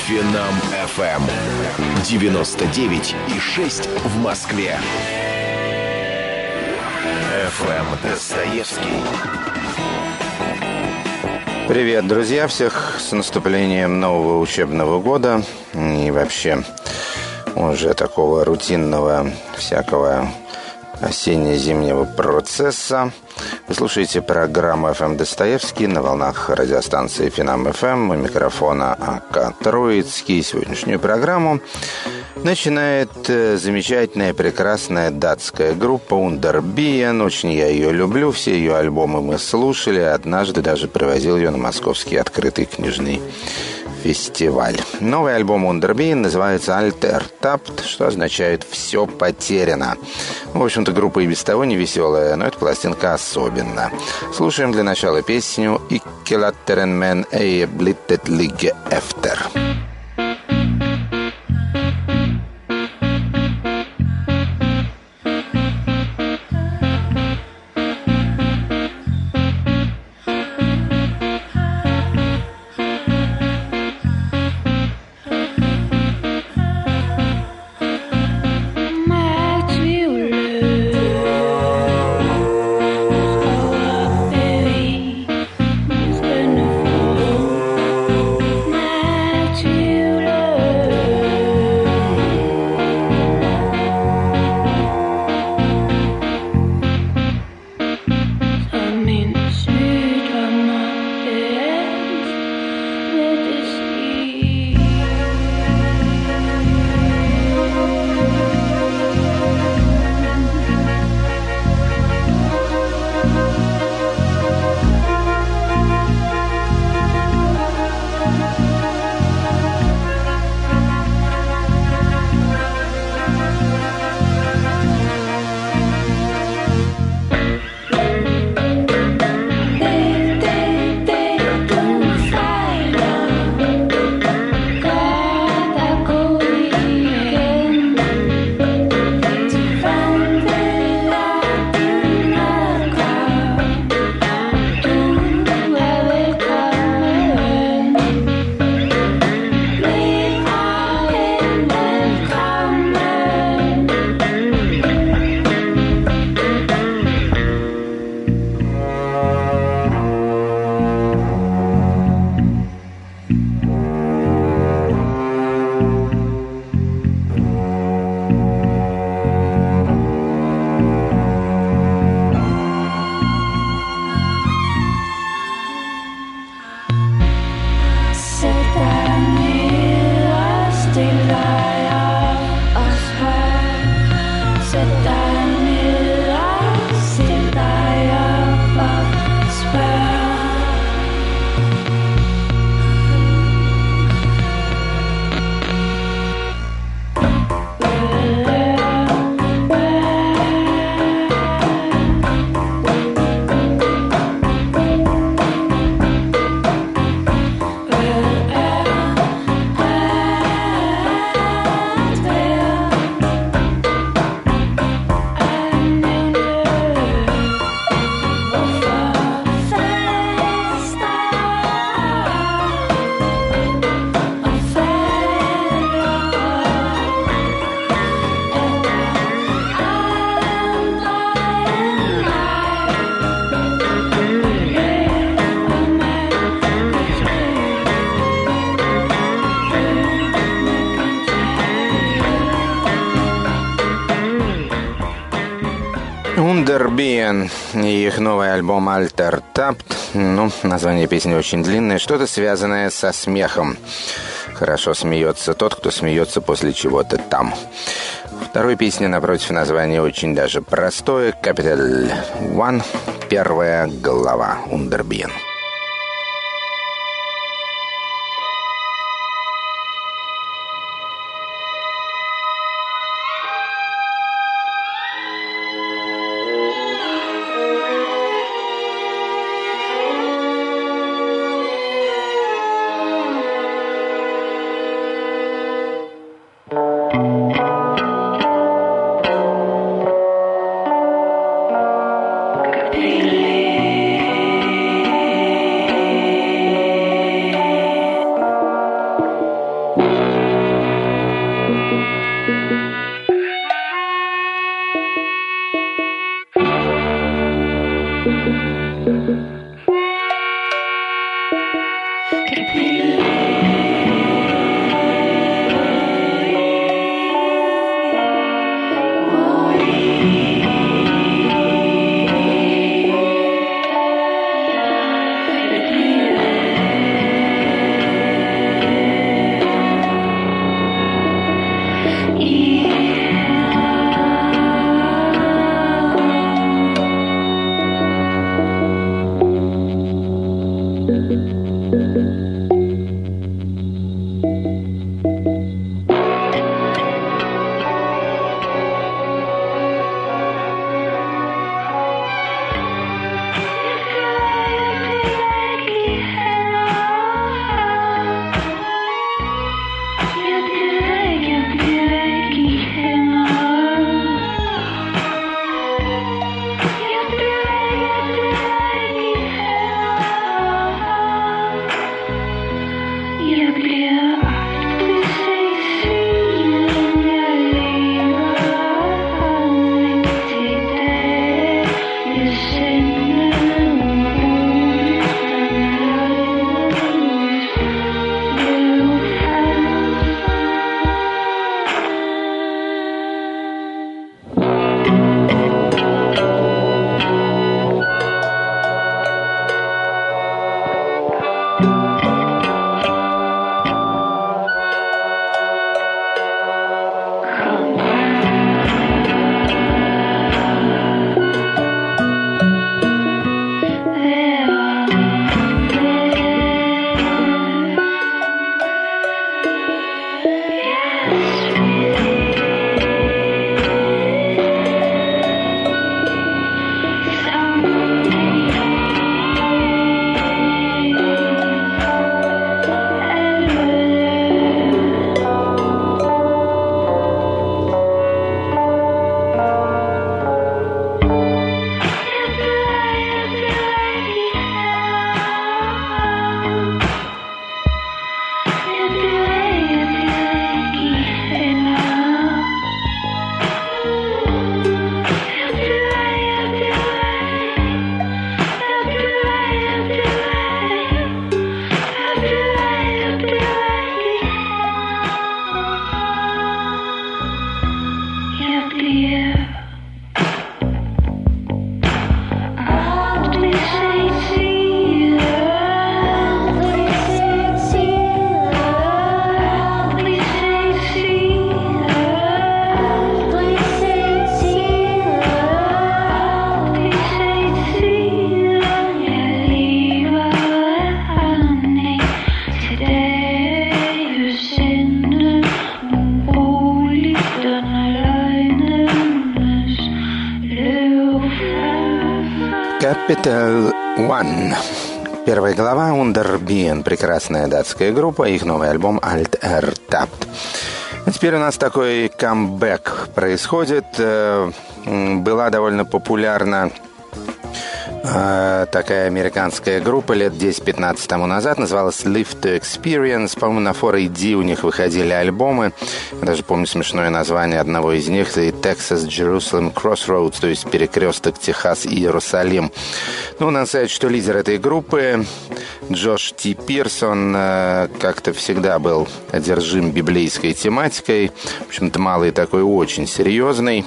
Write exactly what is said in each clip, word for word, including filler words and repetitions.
Финам эф эм девяносто девять и шесть в Москве. эф эм Достоевский. Привет, друзья! Всех с наступлением нового учебного года и вообще уже такого рутинного всякого осенне-зимнего процесса. Вы слушаете программу эф эм Достоевский на волнах радиостанции Финам эф эм. У микрофона АК Троицкий. Сегодняшнюю программу начинает замечательная, прекрасная датская группа Underbien. Очень я ее люблю, все ее альбомы мы слушали. Однажды даже привозил ее на московский открытый книжный фестиваль. Новый альбом Underbien называется Allt er tapt, что означает «все потеряно». В общем-то, группа и без того не веселая, но эта пластинка особенно. Слушаем для начала песню «Ikke latteren men ei blittet ligge efter». Underbien и их новый альбом Allt er tapt. Ну, название песни очень длинное. Что-то связанное со смехом. Хорошо смеется тот, кто смеется после чего-то там. Второй песни, напротив, название очень даже простое. Capital One. Первая глава. Underbien. Believe Capital One. Первая глава Underbien. Прекрасная датская группа. Их новый альбом Alt Ertapt. А теперь у нас такой камбэк происходит. Была довольно популярна такая американская группа лет десять-пятнадцать тому назад. Называлась Live to Experience. По-моему, на фор эй ди у них выходили альбомы. Я даже помню смешное название одного из них. Texas Jerusalem Crossroads, то есть перекресток Техас и Иерусалим. Ну, надо сказать, что лидер этой группы Джош Ти Пирсон как-то всегда был одержим библейской тематикой. В общем-то, малый такой, очень серьезный.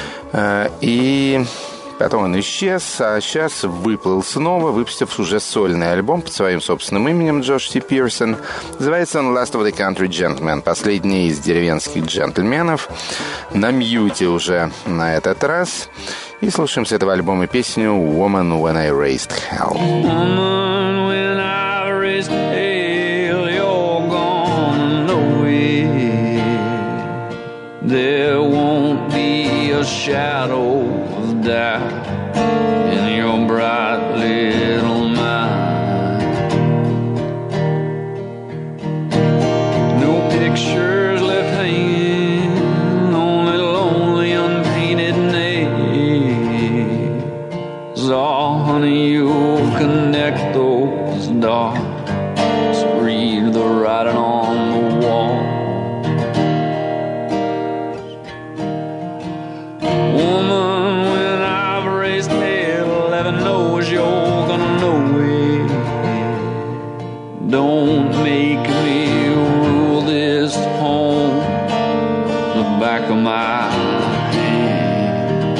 И потом он исчез, а сейчас выплыл снова, выпустив уже сольный альбом под своим собственным именем Джош Ти Пирсон. Называется он Last of the Country Gentlemen, последний из деревенских джентльменов. На мьюте уже на этот раз. И слушаем с этого альбома песню Woman When I Raised Hell. Woman, when I raised hell, you're gonna know it. There won't be a shadow of doubt in your bright little mind. No pictures left hanging, only lonely unpainted nails. Oh, honey, you'll connect those dots, read the writing on the wall. Woman, when I've raised hell, heaven knows you're gonna know it. Don't make me rule this home, the back of my hand.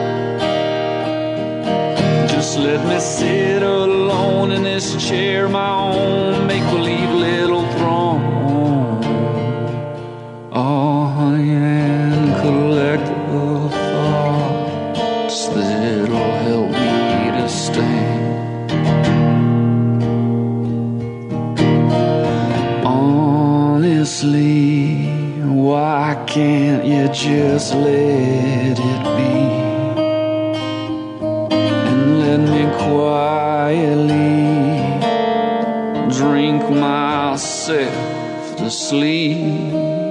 Just let me sit alone in this chair, my own make-believe little throne. Oh, honey, and collect the thoughts that'll help me to stand. Honestly, why can't you just let it be and let me quietly drink myself to sleep?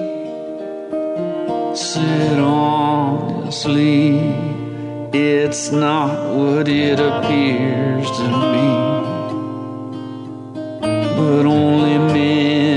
Sit honestly, it's not what it appears to be, but only men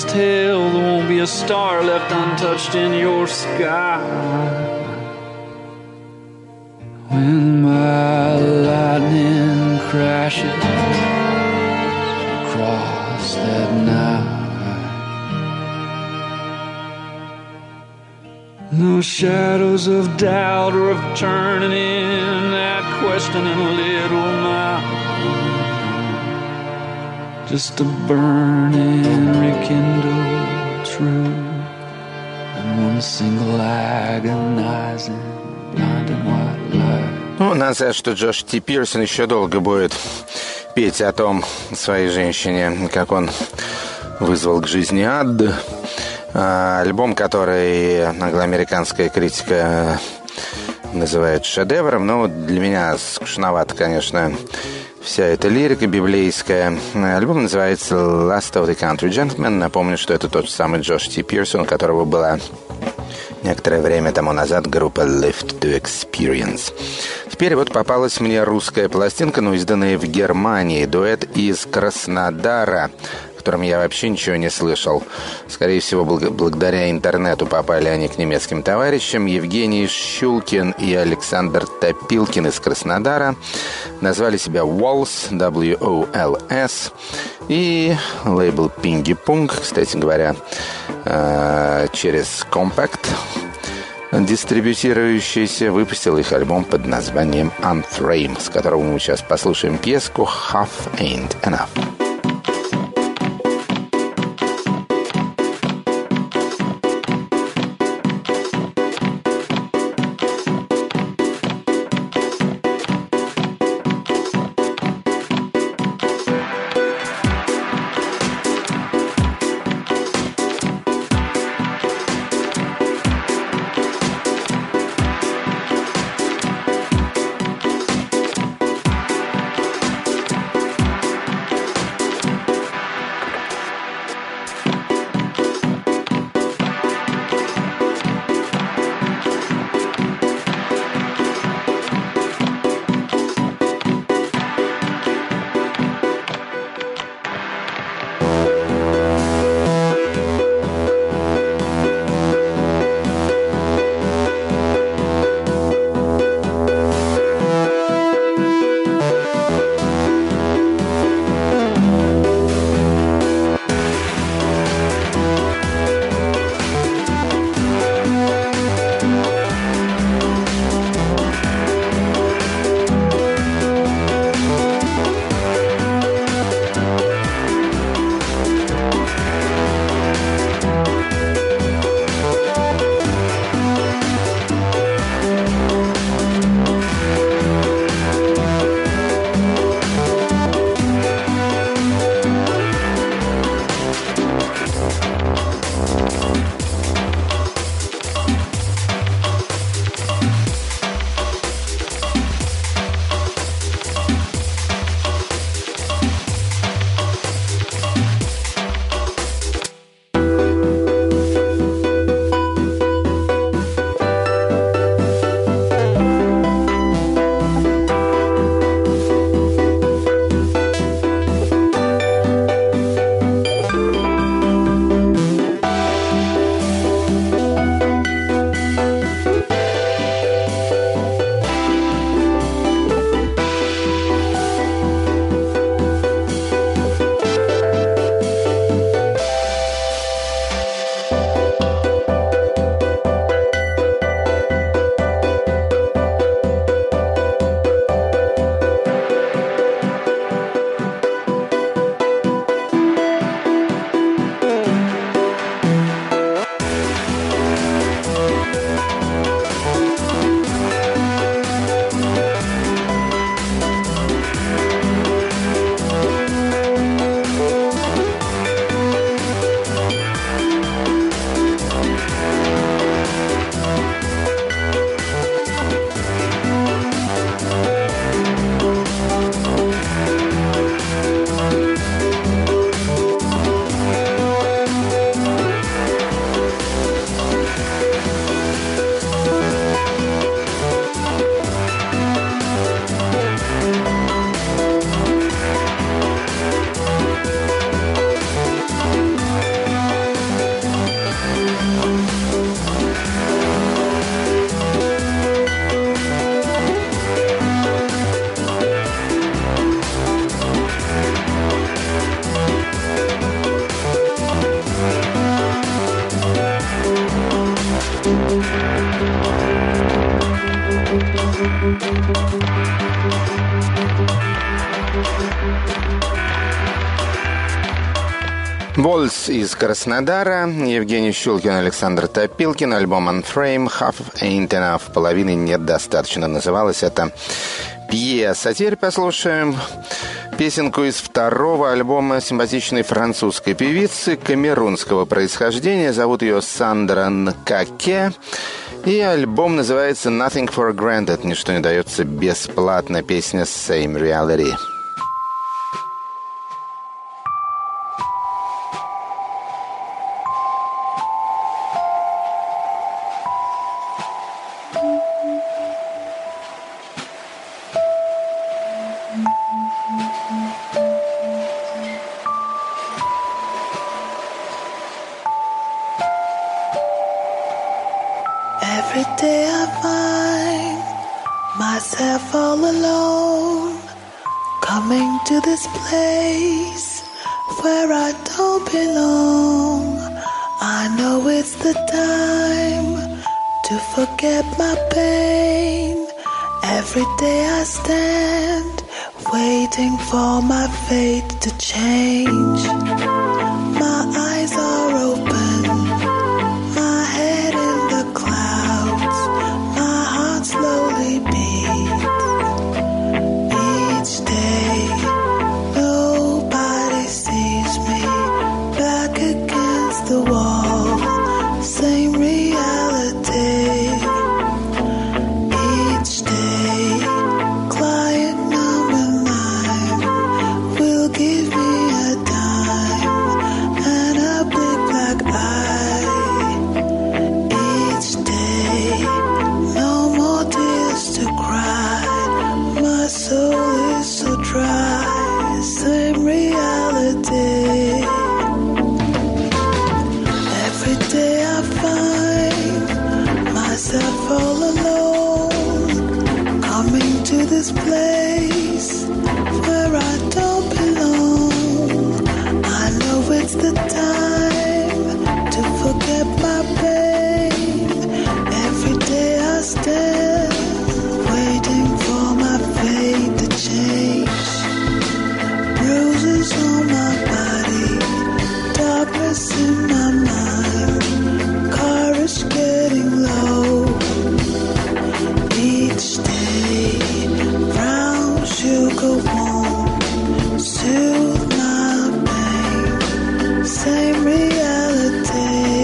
darkest hell, there won't be a star left untouched in your sky. When my lightning crashes across that night, no shadows of doubt or of turning in that questioning little mind. Just a burning, rekindled truth, and one single agonizing, blinding white light. Ну, надо сказать, что Джош Ти Пирсон еще долго будет петь о том своей женщине, как он вызвал к жизни ад. Альбом, который англоамериканская критика называет шедевром, но для меня скучновато, конечно, вся эта лирика библейская. Альбом называется Last of the Country Gentlemen. Напомню, что это тот же самый Джош Ти Пирсон, у которого была некоторое время тому назад группа Lift to Experience. Теперь вот попалась мне русская пластинка, но изданная в Германии. Дуэт из Краснодара, о котором я вообще ничего не слышал. Скорее всего, благодаря интернету попали они к немецким товарищам. Евгений Щулкин и Александр Топилкин из Краснодара назвали себя Walls, дабл ю о эл эс. И лейбл Пинги-Пунг, кстати говоря, через Compact, дистрибьютирующийся, выпустил их альбом под названием Unframe, с которого мы сейчас послушаем пьеску Half Ain't Enough. Вольс из Краснодара, Евгений Щулкин, Александр Топилкин, альбом Unframe, Half Ain't Enough, половины недостаточно, называлась эта пьеса. А теперь послушаем песенку из второго альбома симпатичной французской певицы камерунского происхождения. Зовут ее Сандра Нкаке. И альбом называется Nothing for Granted. Ничто не дается бесплатно. Песня Same Reality. Every day I find myself all alone, coming to this place where I don't belong. I know it's the time to forget my pain. Every day I stand waiting for my fate to change. My eyes are open, my head in the clouds, my heart slowly beats. Each day, nobody sees me, back against the wall, same reality. Each day, client number nine will give me a dime and a big black eye. Each day, no more tears to cry, my soul is so dry, same reality. Every day I find myself all alone, coming to this place where I don't belong. I know it's the time to forget my pain. Every day I stand waiting for my fate to change. Bruises on my body, darkness in my mind, courage getting low. Each day, brown sugar won't soothe my pain, same reality.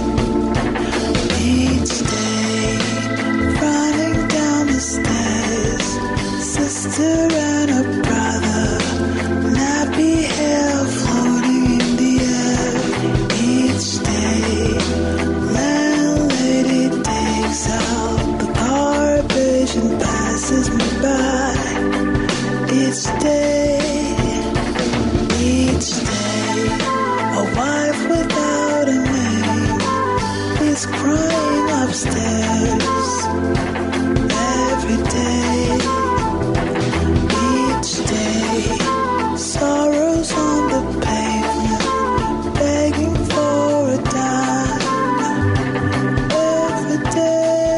Each day, running down the stairs, sister and a brother, nappy hair floating in the air. Each day, landlady takes out the garbage and passes me by. Each day, each day, a wife without a name is crying upstairs. Every day, each day, sorrows on the pavement, begging for a dime. Every day,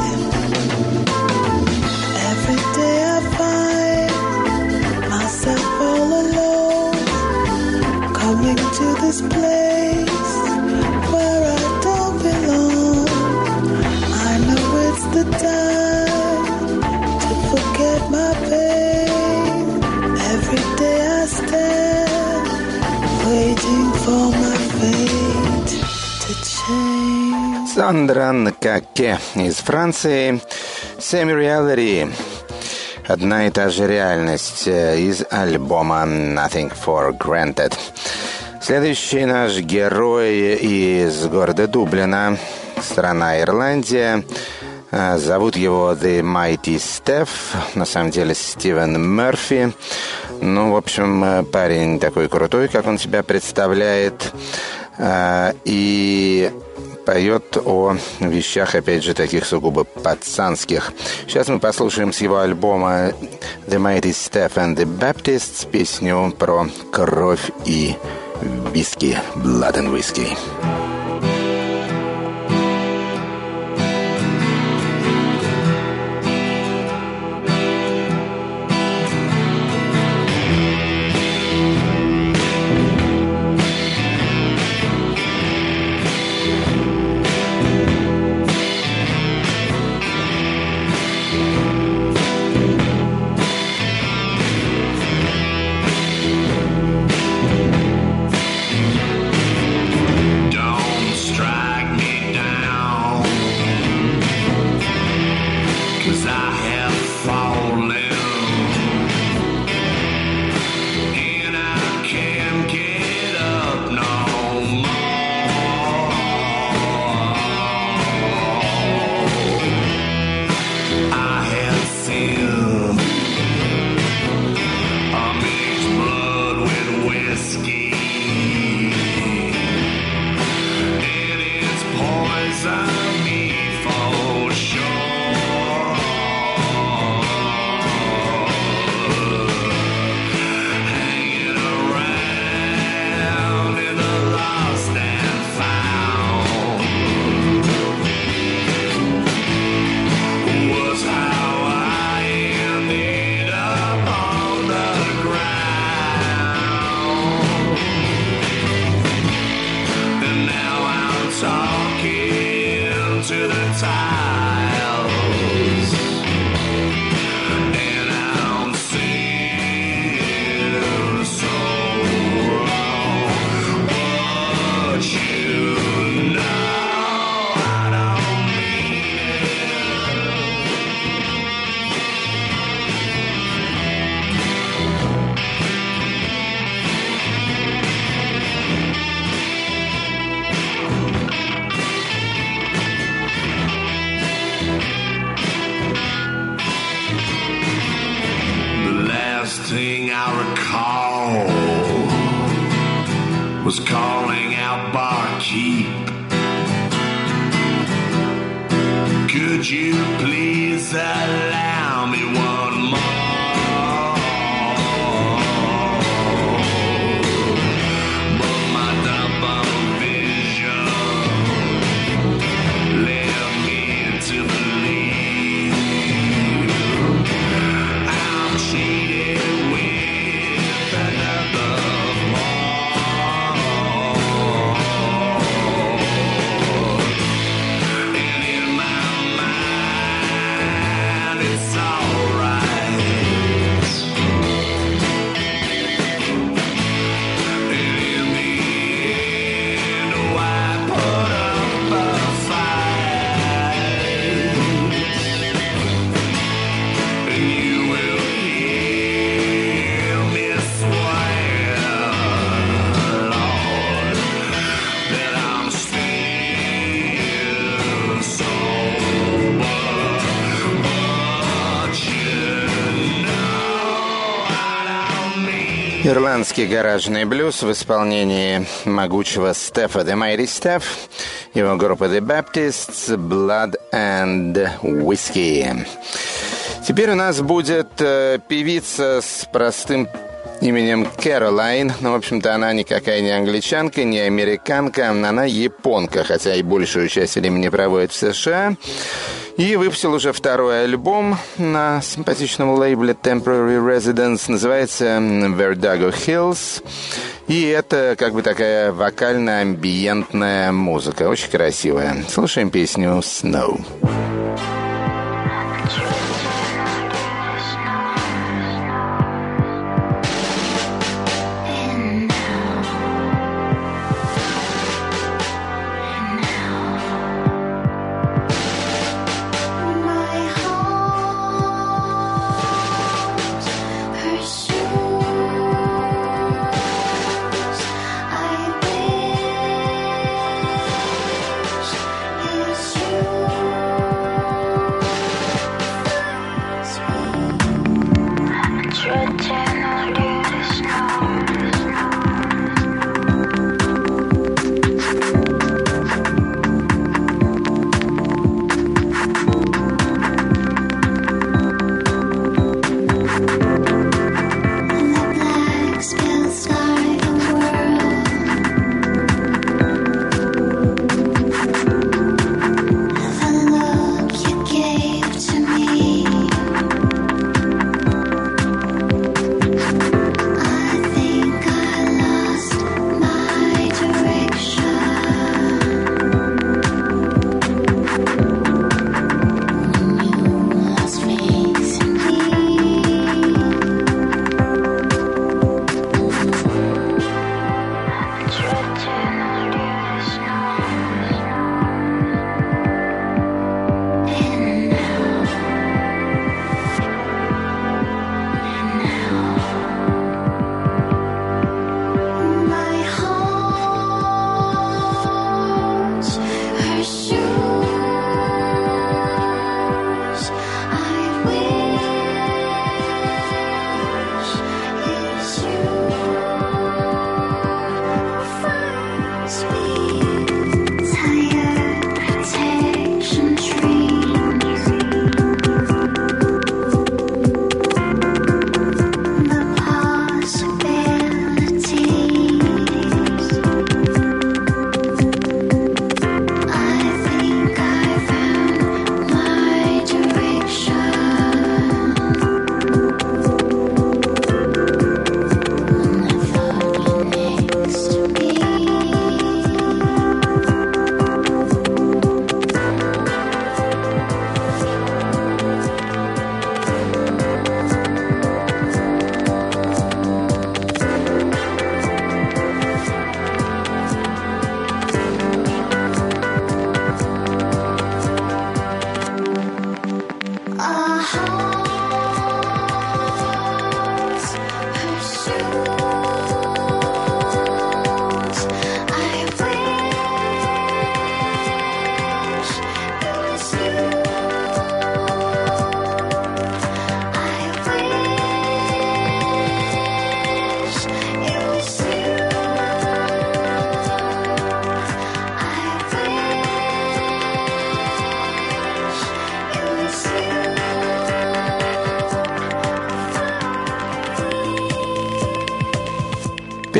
every day I find myself all alone, coming to this place where I don't belong. I know it's the time to forget my pain. Every day I stand waiting for my fate to change. Сандра Нкаке из Франции. Same Reality. Одна и та же реальность из альбома Nothing for Granted. Следующий наш герой из города Дублина, страна Ирландия. Зовут его The Mighty Steph, на самом деле Стивен Мерфи. Ну, в общем, парень такой крутой, как он себя представляет. И поет о вещах, опять же, таких сугубо пацанских. Сейчас мы послушаем с его альбома The Mighty Steph and the Baptists песню про кровь и виски, Blood and Whiskey. to the tiles, and I'm seeing so wrong. What you know, I don't mean thing I recall was calling out barkeep. Could you please allow me one more? But my double vision led me to believe I'm cheated. Ирландский гаражный блюз в исполнении могучего Стефа The Mighty Steph, его группа The Baptists, Blood and Whiskey. Теперь у нас будет э, певица с простым именем Кэролайн. Ну, в общем-то, она никакая не англичанка, не американка, она японка, хотя и большую часть времени проводит в США. И выпустил уже второй альбом на симпатичном лейбле Temporary Residence. Называется Verdago Hills. И это как бы такая вокально-амбиентная музыка. Очень красивая. Слушаем песню «Snow». You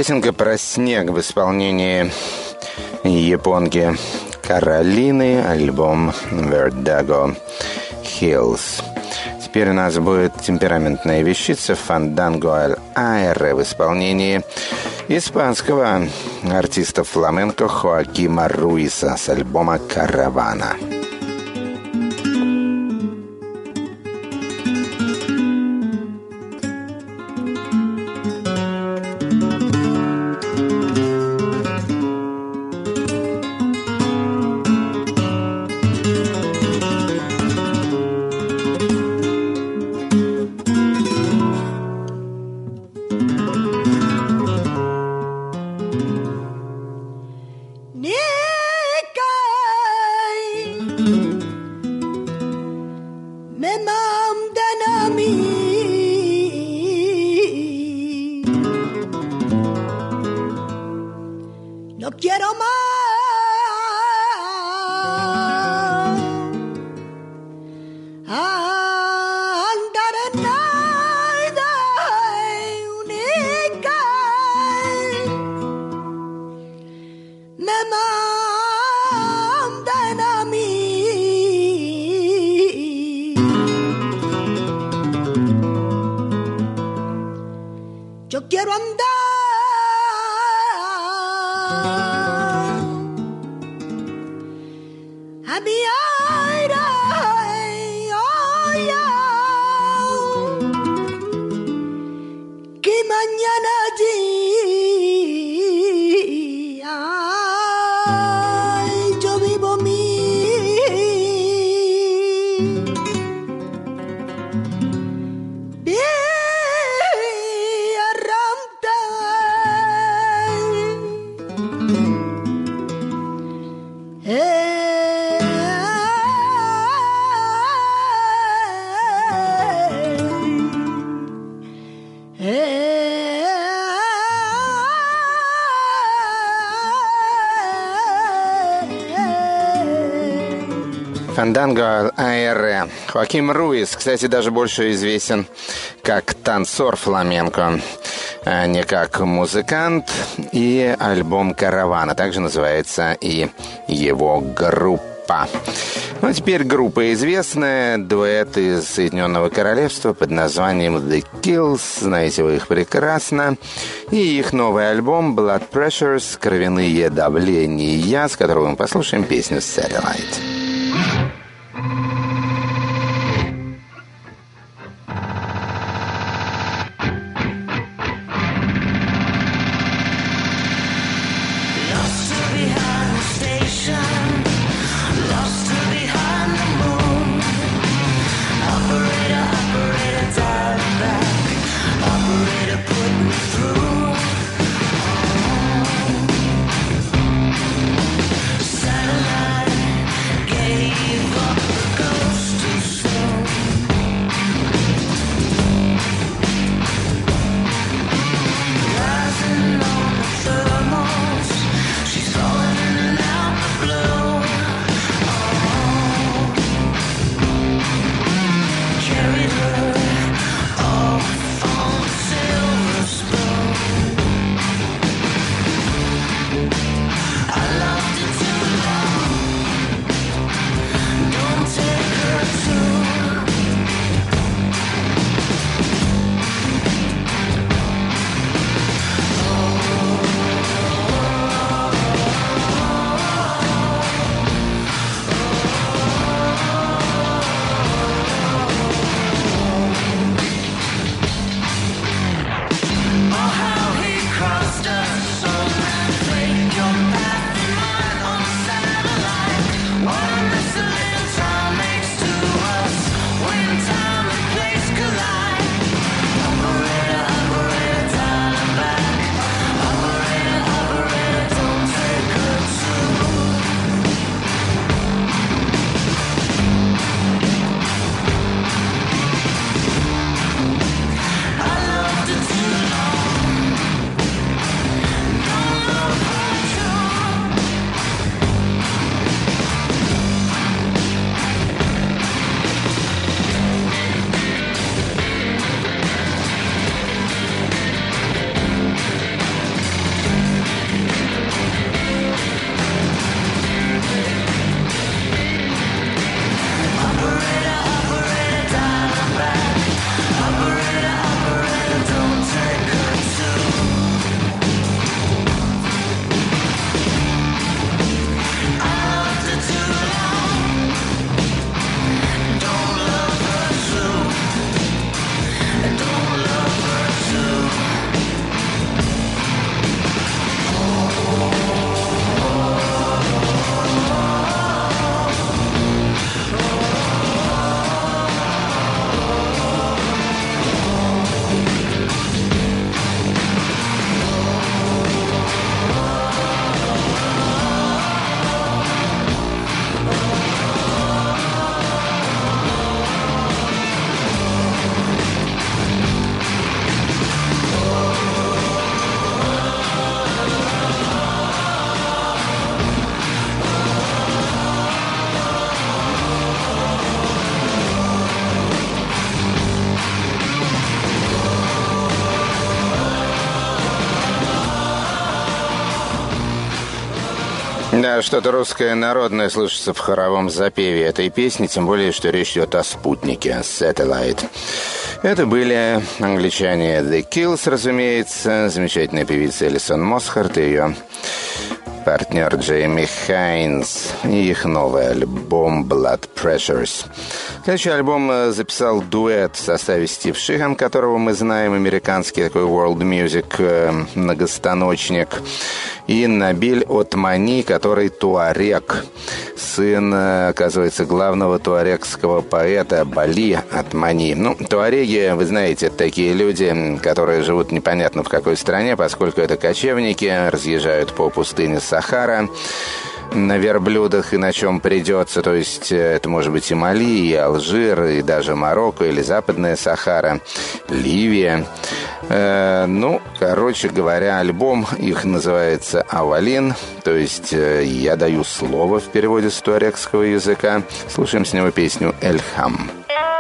Песенка про снег в исполнении японки Каролины, альбом Verdago Hills. Теперь у нас будет темпераментная вещица «Fandango al Aire» в исполнении испанского артиста фламенко Хоакима Руиса с альбома «Каравана». «Fandango al Aire». Хоаким Руис, кстати, даже больше известен как танцор фламенко, а не как музыкант. И альбом «Каравана», также называется и его группа. Ну, а теперь группа известная, дуэт из Соединенного Королевства под названием The Kills, знаете вы их прекрасно. И их новый альбом Blood Pressures, кровяные давления, с которого мы послушаем песню Satellite. Satellite gave Да, что-то русское народное слышится в хоровом запеве этой песни, тем более, что речь идет о спутнике, Satellite. Это были англичане The Kills, разумеется, замечательная певица Элисон Мосхарт и ее партнер Джейми Хайнс и их новый альбом Blood Pressures. Следующий альбом записал дуэт в составе Стив Шихан, которого мы знаем, американский такой world music многостаночник, и Набиль Отмани, который туарек, сын, оказывается, главного туарекского поэта Бали Отмани. Ну, туареги, вы знаете, это такие люди, которые живут непонятно в какой стране, поскольку это кочевники, разъезжают по пустыне Сахара на верблюдах и на чем придется, то есть это может быть и Мали, и Алжир, и даже Марокко, или Западная Сахара, Ливия. Э, ну, короче говоря, альбом их называется «Авалин», то есть э, «Я даю слово» в переводе с туарекского языка. Слушаем с него песню «Эльхам».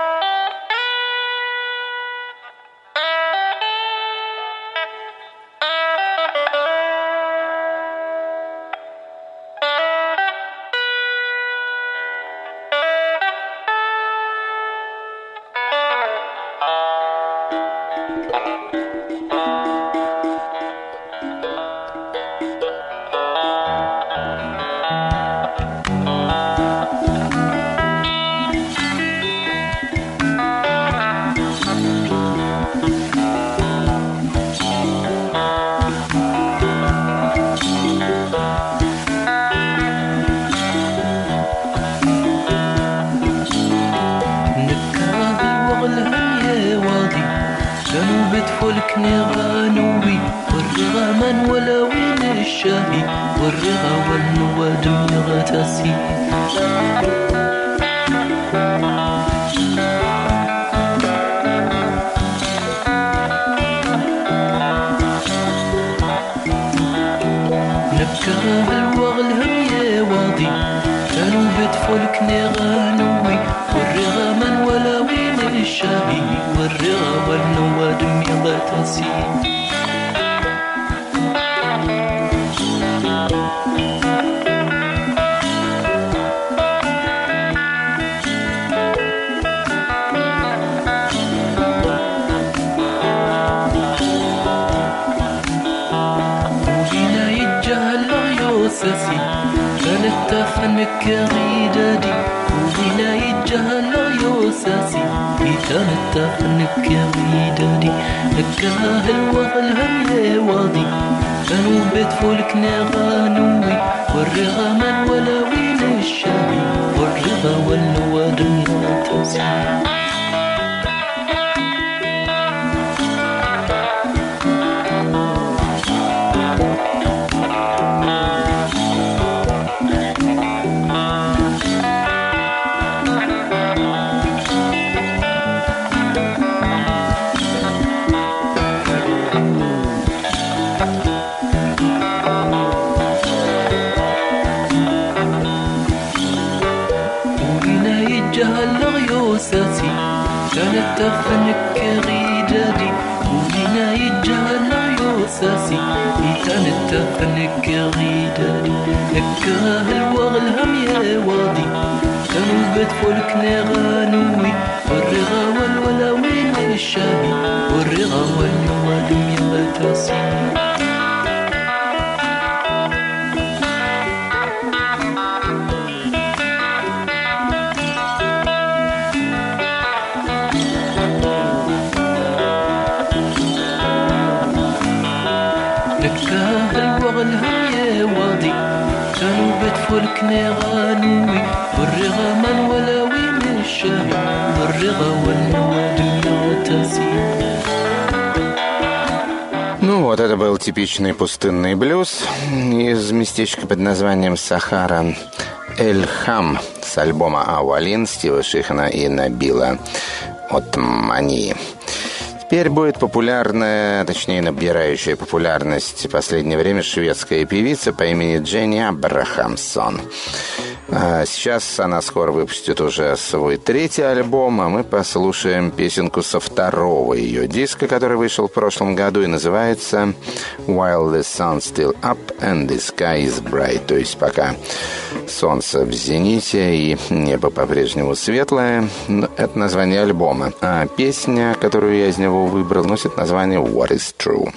Ну вот, это был типичный пустынный блюз из местечка под названием Сахара. «Эльхам» с альбома «Авалин» Стива Шихана и Набила Отмани. Теперь будет популярная, точнее набирающая популярность в последнее время шведская певица по имени Дженни Абрахамсон. Сейчас она скоро выпустит уже свой третий альбом, а мы послушаем песенку со второго ее диска, который вышел в прошлом году и называется «While the sun's still up and the sky is bright», то есть пока солнце в зените и небо по-прежнему светлое. Это название альбома. А песня, которую я из него выбрал, носит название «What is True».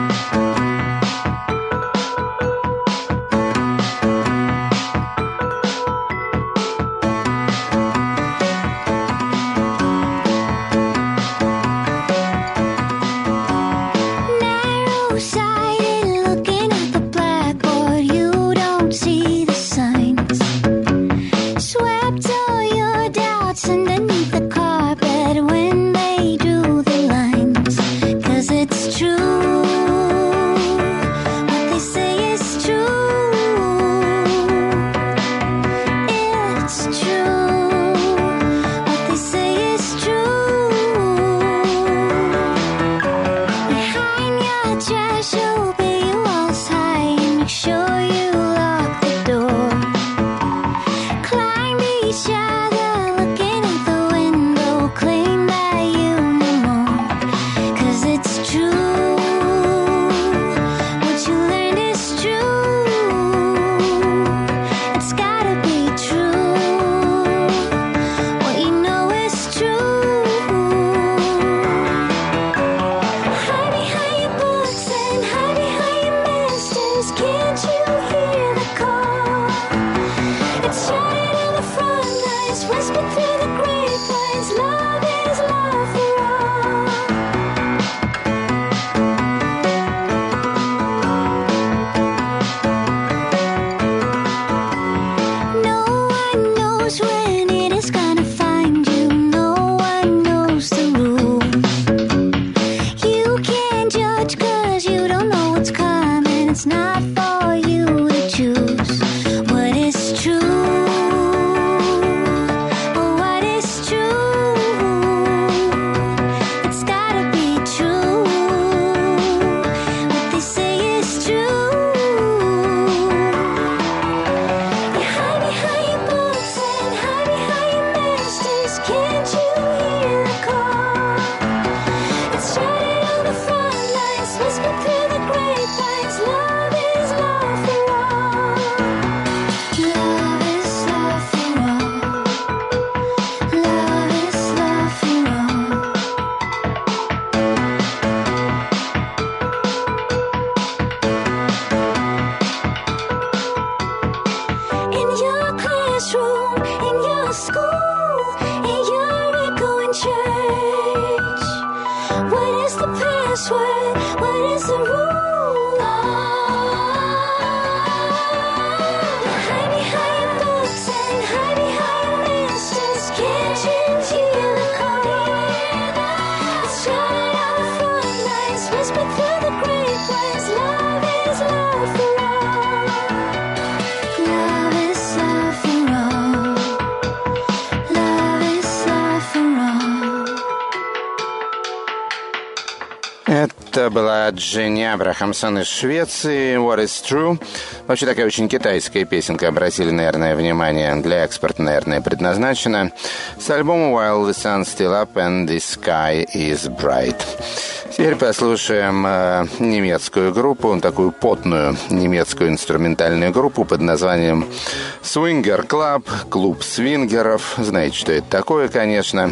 Это была Дженни Абрахамсон из Швеции, «What is True». Вообще такая очень китайская песенка, обратили, наверное, внимание, для экспорта, наверное, предназначена. С альбома «While the sun's still up and the sky is bright». Теперь послушаем э, немецкую группу, такую потную немецкую инструментальную группу под названием «Swinger Club», клуб свингеров. Знаете, что это такое, конечно.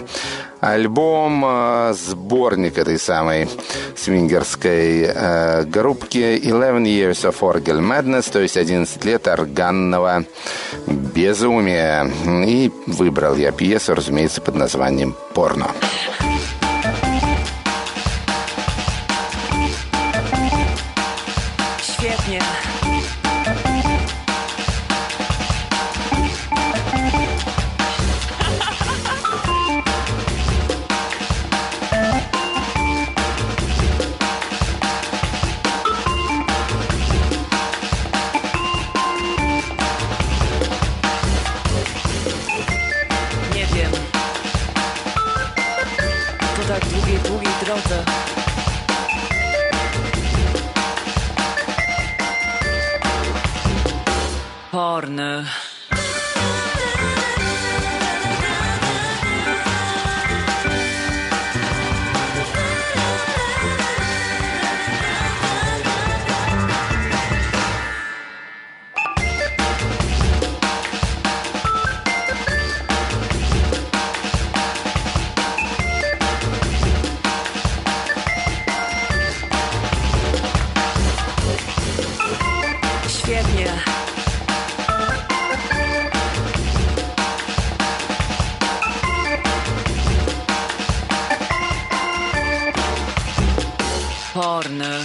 Альбом, э, сборник этой самой свингерской э, группки «eleven years of Organ Madness», то есть одиннадцать лет органного безумия. И выбрал я пьесу, разумеется, под названием «Порно». Świetnie. Nie wiem. shelter. Partner. Świetnie. Partner.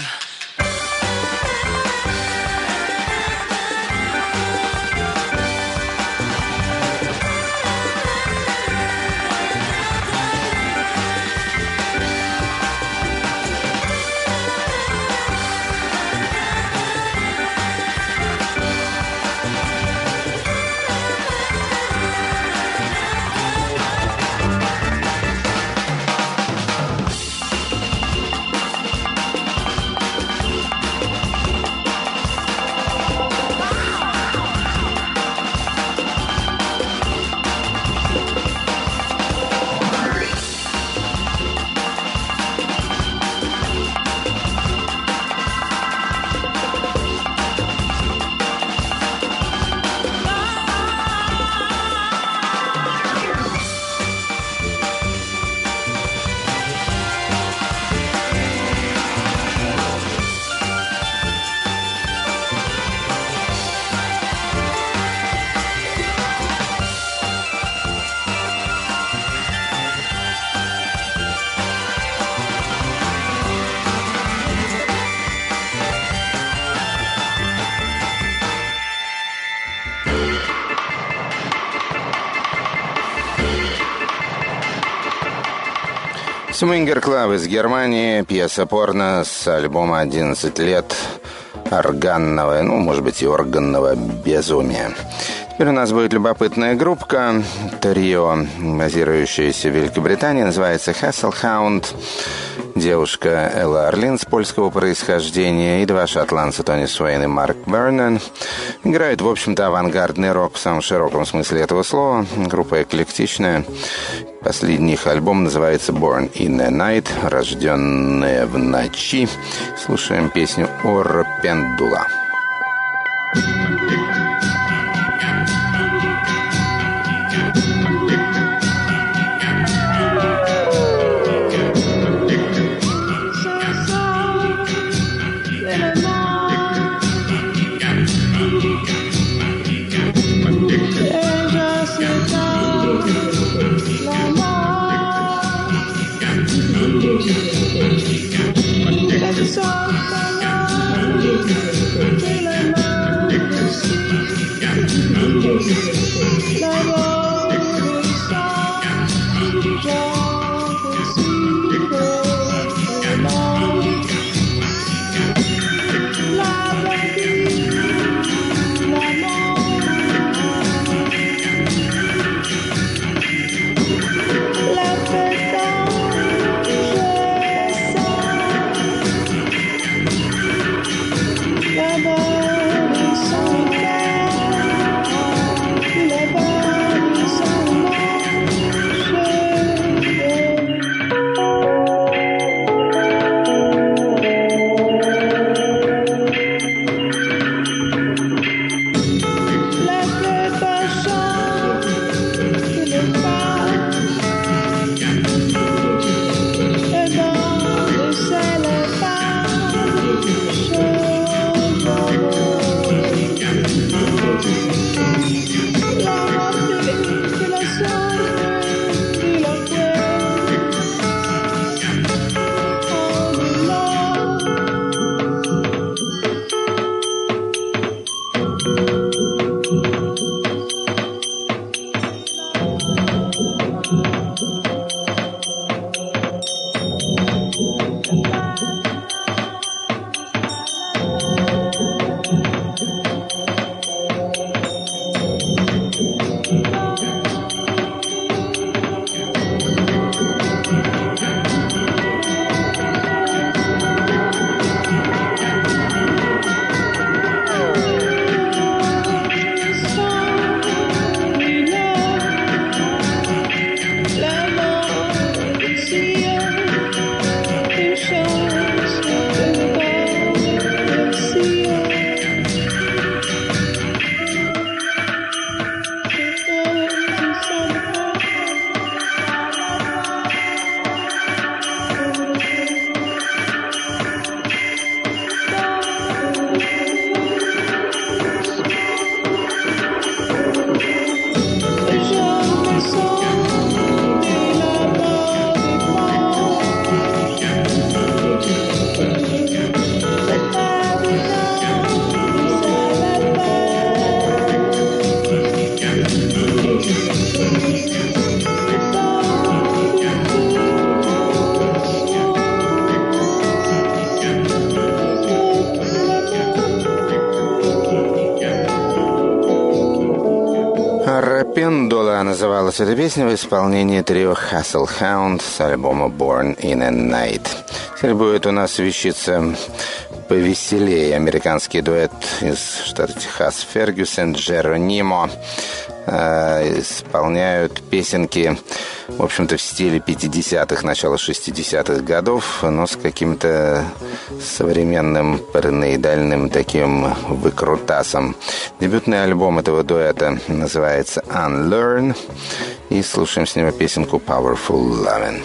Swingers Club из Германии, пьеса порно с альбома «одиннадцать лет органного, ну, может быть, и органного безумия». Теперь у нас будет любопытная группка, трио, базирующееся в Великобритании, называется Hasselhound. Девушка Элла Орлинс польского происхождения и два шотландца Тони Суэйн и Марк Вернон. Играют, в общем-то, авангардный рок в самом широком смысле этого слова. Группа эклектичная. Последний их альбом называется «Born in the Night», «Рожденные в ночи». Слушаем песню «Ор Пендула». Let «Рапендула» называлась эта песня в исполнении трио Hasselhound с альбома «Born in a Night». Теперь будет у нас вещица повеселее. Американский дуэт из штата Техас Фергюсон, Джеронимо э, исполняют песенки, в общем-то, в стиле пятидесятых, начала шестидесятых годов, но с каким-то современным параноидальным таким выкрутасом. Дебютный альбом этого дуэта называется «Unlearn», и слушаем с него песенку «Powerful Lovin'».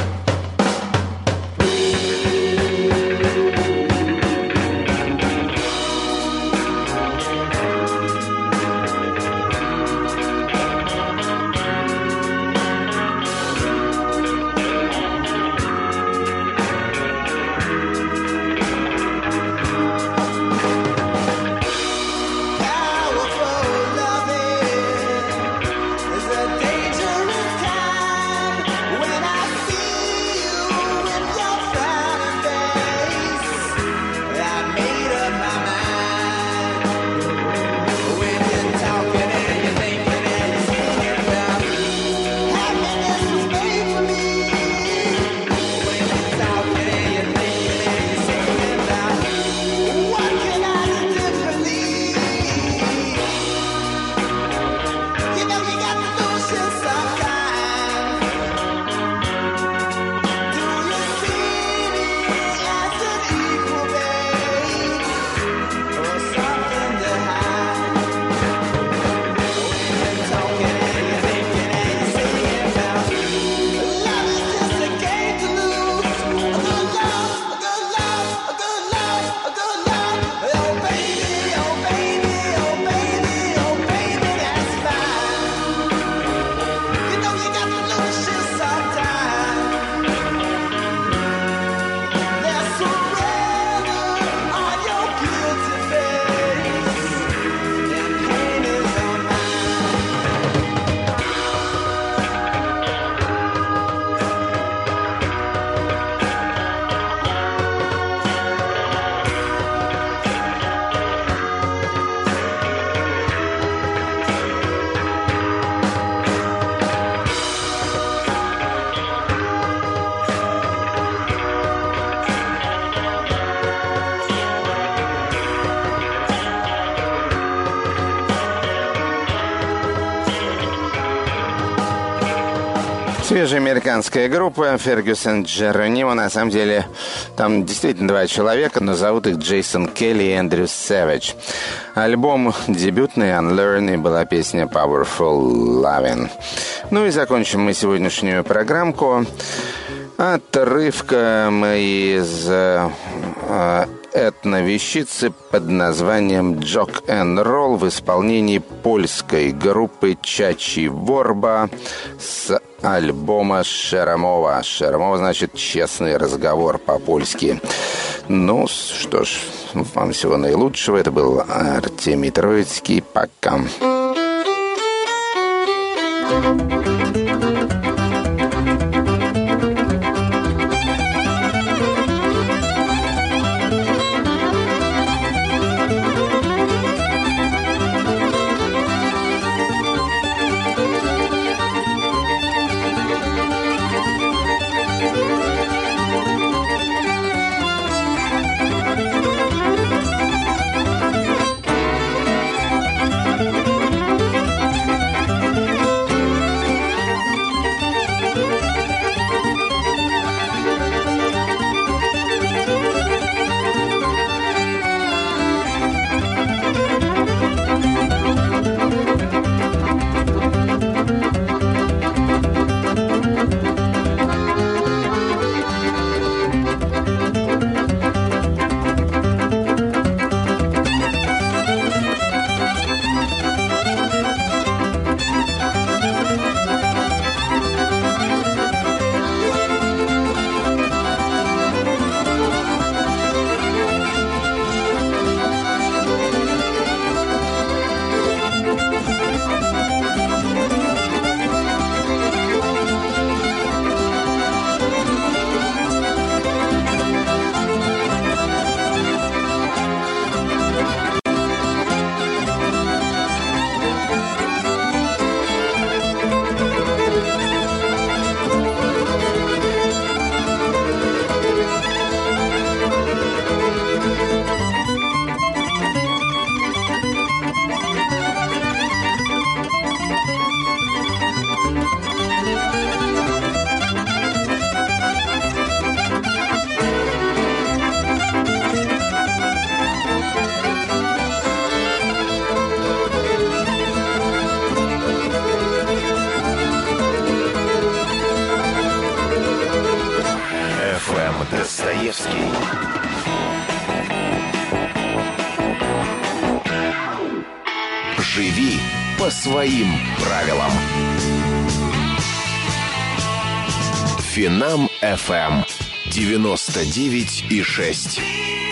Свежая американская группа Фергюсон Джеронимо. На самом деле там действительно два человека, но зовут их Джейсон Келли и Эндрю Сэвидж. Альбом дебютный «Unlearn», и была песня «Powerful Lovin'». Ну и закончим мы сегодняшнюю программку отрывком из э, этновещицы под названием «Джок н' Ролл» в исполнении польской группы Чачи Ворба с альбома Шерамова. Шерамова значит «честный разговор» по-польски. Ну, что ж, вам всего наилучшего. Это был Артемий Троицкий. Пока. Достоевский. Живи по своим правилам. Финам эф эм девяносто девять и шесть.